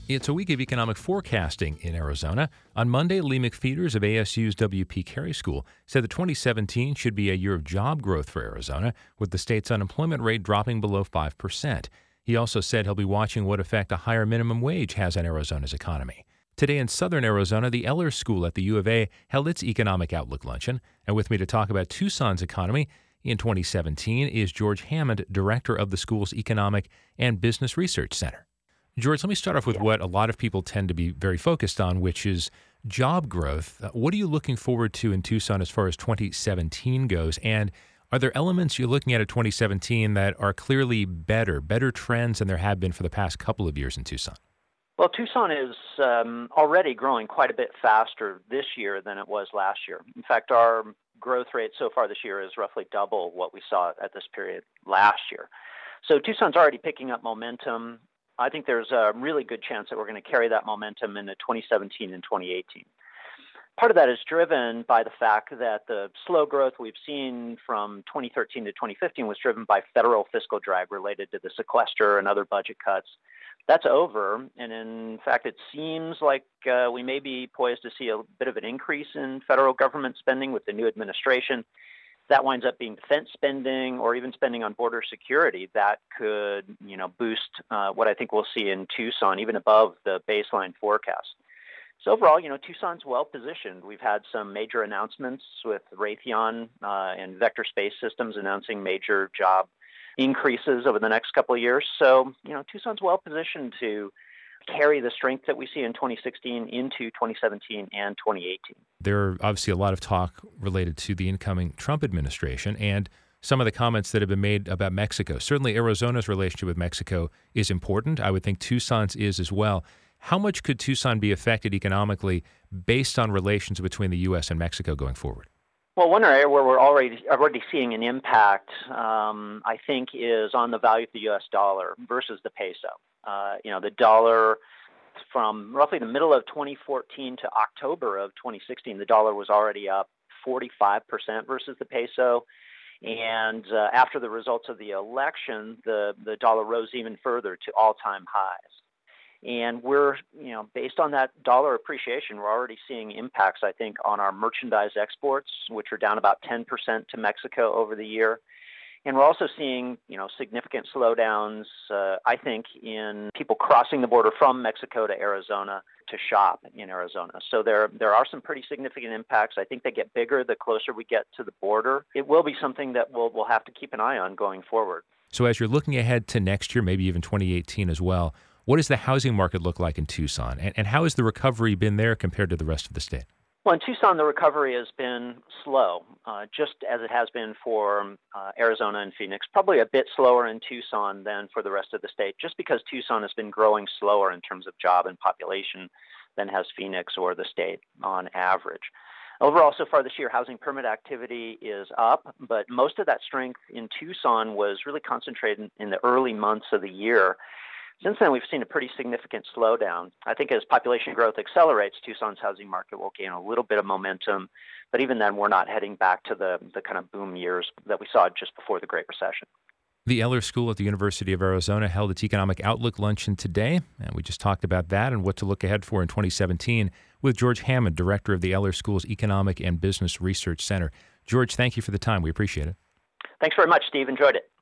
It's a week of economic forecasting in Arizona. On Monday, Lee McFeeters of ASU's W.P. Carey School said that 2017 should be a year of job growth for Arizona, with the state's unemployment rate dropping below 5%. He also said he'll be watching what effect a higher minimum wage has on Arizona's economy. Today in southern Arizona, the Eller School at the U of A held its Economic Outlook Luncheon. And with me to talk about Tucson's economy in 2017 is George Hammond, director of the school's Economic and Business Research Center. George, let me start off with what a lot of people tend to be very focused on, which is job growth. What are you looking forward to in Tucson as far as 2017 goes? And are there elements you're looking at 2017 that are clearly better trends than there have been for the past couple of years in Tucson? Well, Tucson is already growing quite a bit faster this year than it was last year. In fact, our growth rate so far this year is roughly double what we saw at this period last year. So Tucson's already picking up momentum. I think there's a really good chance that we're going to carry that momentum into 2017 and 2018. Part of that is driven by the fact that the slow growth we've seen from 2013 to 2015 was driven by federal fiscal drag related to the sequester and other budget cuts. That's over, and in fact, it seems like we may be poised to see a bit of an increase in federal government spending with the new administration. That winds up being defense spending or even spending on border security. That could, boost what I think we'll see in Tucson, even above the baseline forecast. So overall, Tucson's well positioned. We've had some major announcements with Raytheon and Vector Space Systems announcing major job increases over the next couple of years. So, Tucson's well positioned to carry the strength that we see in 2016 into 2017 and 2018. There are obviously a lot of talk related to the incoming Trump administration and some of the comments that have been made about Mexico. Certainly Arizona's relationship with Mexico is important. I would think Tucson's is as well. How much could Tucson be affected economically based on relations between the U.S. and Mexico going forward? Well, one area where we're already seeing an impact, I think, is on the value of the U.S. dollar versus the peso. The dollar from roughly the middle of 2014 to October of 2016, the dollar was already up 45% versus the peso. And after the results of the election, the dollar rose even further to all-time highs. And we're, based on that dollar appreciation, we're already seeing impacts, I think, on our merchandise exports, which are down about 10% to Mexico over the year. And we're also seeing, significant slowdowns, I think, in people crossing the border from Mexico to Arizona to shop in Arizona. So there are some pretty significant impacts. I think they get bigger the closer we get to the border. It will be something that we'll have to keep an eye on going forward. So as you're looking ahead to next year, maybe even 2018 as well, what does the housing market look like in Tucson? And how has the recovery been there compared to the rest of the state? Well, in Tucson, the recovery has been slow, just as it has been for Arizona and Phoenix, probably a bit slower in Tucson than for the rest of the state, just because Tucson has been growing slower in terms of job and population than has Phoenix or the state on average. Overall, so far this year, housing permit activity is up, but most of that strength in Tucson was really concentrated in the early months of the year. Since then, we've seen a pretty significant slowdown. I think as population growth accelerates, Tucson's housing market will gain a little bit of momentum. But even then, we're not heading back to the kind of boom years that we saw just before the Great Recession. The Eller School at the University of Arizona held its Economic Outlook Luncheon today, and we just talked about that and what to look ahead for in 2017 with George Hammond, director of the Eller School's Economic and Business Research Center. George, thank you for the time. We appreciate it. Thanks very much, Steve. Enjoyed it.